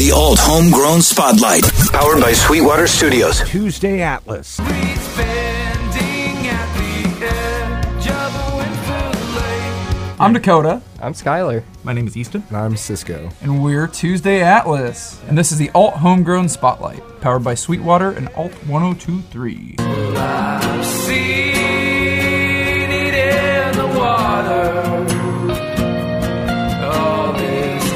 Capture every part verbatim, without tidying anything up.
The Alt Homegrown Spotlight. Powered by Sweetwater Studios. Tuesday Atlas. I'm Dakota. I'm Skylar. My name is Easton. And I'm Cisco. And we're Tuesday Atlas. And this is the Alt Homegrown Spotlight, powered by Sweetwater and Alt one oh two point three. I've seen it in the water. All this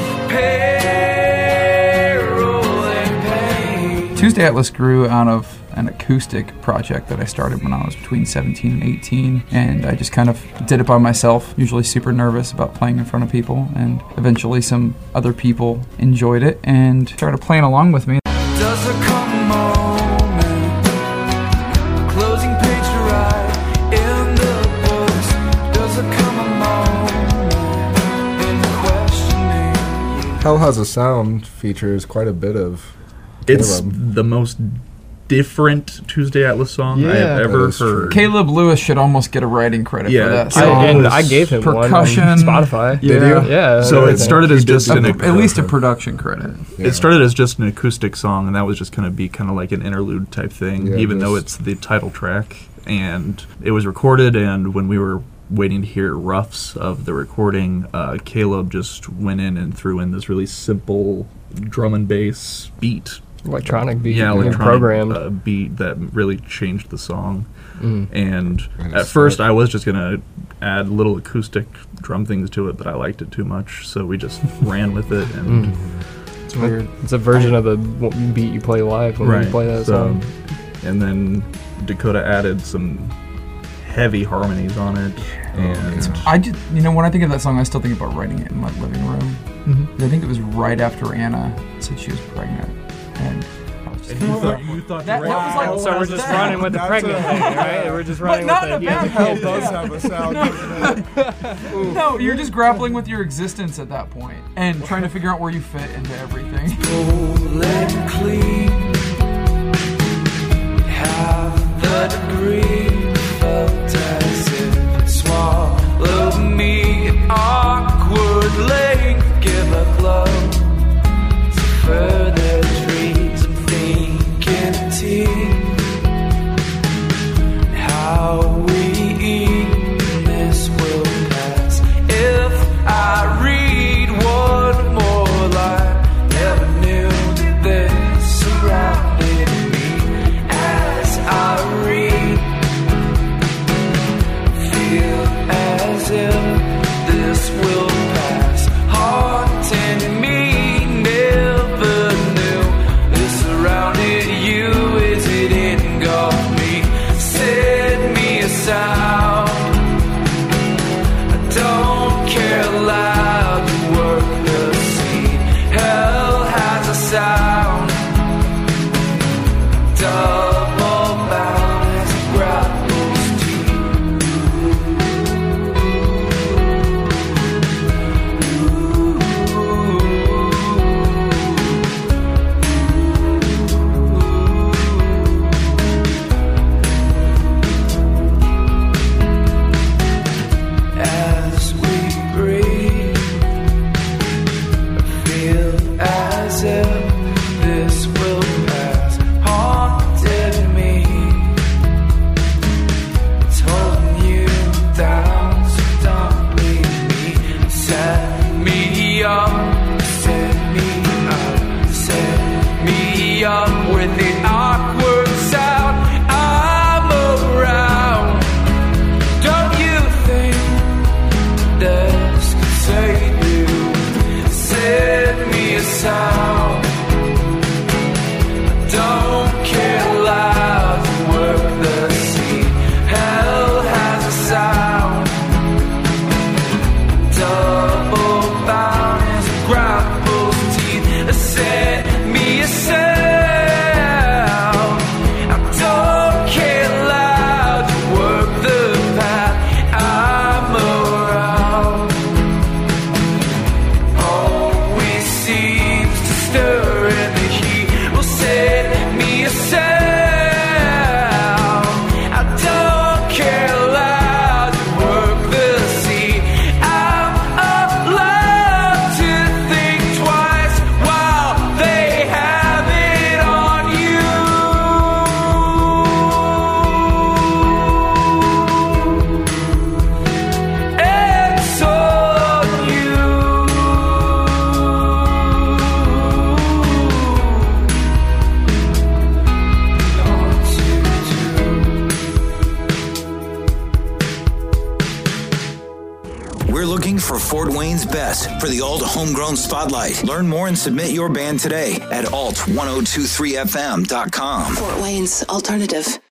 peril and pain. Tuesday Atlas grew out of an acoustic project that I started when I was between seventeen and eighteen, and I just kind of did it by myself, usually super nervous about playing in front of people, and eventually some other people enjoyed it and started playing along with me. Does there come a moment, closing page to write in the books? Does there come a moment in questioning? Hell Has a Sound features quite a bit of It's Caleb. the most different Tuesday Atlas song Yeah, I have ever that is true. heard. Caleb Lewis should almost get a writing credit Yeah, for that I, song. and I gave him Percussion. one on Spotify. Did Yeah. you? Yeah. So it everything. started as He did just do an the ac- At least a production. production credit. Yeah. it started as just an acoustic song, and that was just going to be kind of like an interlude type thing, Yeah, even though just- it's the title track. And it was recorded, and when we were waiting to hear roughs of the recording, uh, Caleb just went in and threw in this really simple drum and bass beat. Electronic beat. Yeah, and electronic programmed. uh, beat that really changed the song. Mm. And And at it's first, like- I was just gonna add little acoustic drum things to it, but I liked it too much, so we just ran with it. And Mm. It's weird. It's a version of the w- beat you play live when you play that so, song. and then Dakota added some heavy harmonies on it, and I just, you know, when I think of that song, I still think about writing it in my living room. Mm-hmm. I think it was right after Anna said she was pregnant, and I was just you thought, you thought That- that was like- So we're just that- running with the that's pregnant a- thing, right? We're just running not with in it. a bad Hell way. does have a sound, doesn't it? no, you're just grappling with your existence at that point and trying to figure out where you fit into everything. Full and clean. Have the degree felt as if it swallowed me awkwardly. Give a blow to further dreams and thinking teeth. How we eat this will pass. If I read one more line, never knew that this surrounded me. As I read, feel as if this will pass. Haunting me, never knew this surrounded you as it engulfed me. Set me aside. I don't care loud to work the scene. Hell has a sound. Double bound as it grapples as we breathe. I feel as if this will pass. Haunted me. It's holding you down, so don't leave me. Set me up, set me up, set me up with the awkward sound. I'm around. Don't you think this could save you? Set me aside. Don't care loud to work the scene. Hell has a sound. Double bound as it grapples teeth. Set me aside. I don't care loud to work the path. I'm around. Always seems to stay for Fort Wayne's best for the Alt Homegrown Spotlight. Learn more and submit your band today at alt ten twenty-three f m dot com. Fort Wayne's alternative.